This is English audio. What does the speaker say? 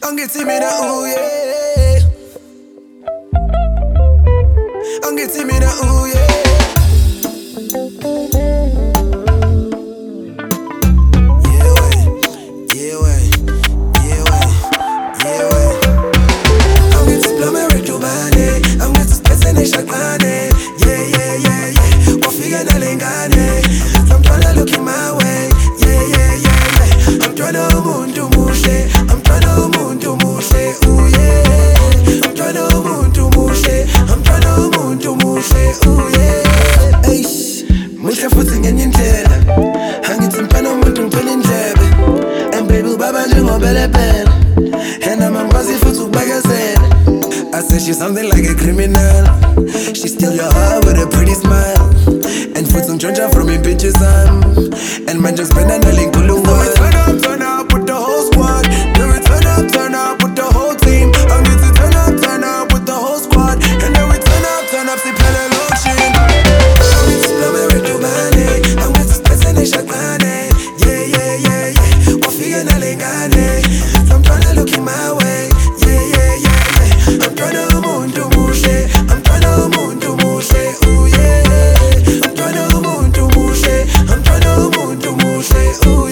Angithi mina yeah. Angithi mina yeah. Yeah way, yeah way, yeah way, yeah way. Angithi plumber tubane, angithi spesene shaqane. Yeah yeah yeah yeah. Wafika nalengane. I'm tryna look in my way. Yeah yeah yeah yeah. I'm tryna umuntu muhle. I'm tryna umuntu muhle. Ooh yeah. I'm tryna umuntu muhle. I'm tryna umuntu muhle. Ooh yeah. Eish, muhle futhi ngenye indlela. Angithi mfana umuntu ngithwele indlebe. And baby ubaba njengobele phela. And amangwazi futhi ukubekezela. I said she's something like a criminal. She steal your heart with a pretty smile. And put some Georgia from me bitches on. And man just spend a link to turn up with the whole squad. Do it turn up with the whole team. I'm going to turn up with the whole squad. And then we turn up, see pele lotion. I'm going to plumber to bane. I'm going to spesene shaqane. Yeah, yeah, yeah, yeah. Wafika nalengane. I'm tryna look in my way. Yeah, yeah, yeah, yeah. I'm tryna umuntu muhle. I'm tryna umuntu muhle. Ooh yeah. I'm tryna umuntu muhle. I'm tryna umuntu muhle. Ooh yeah.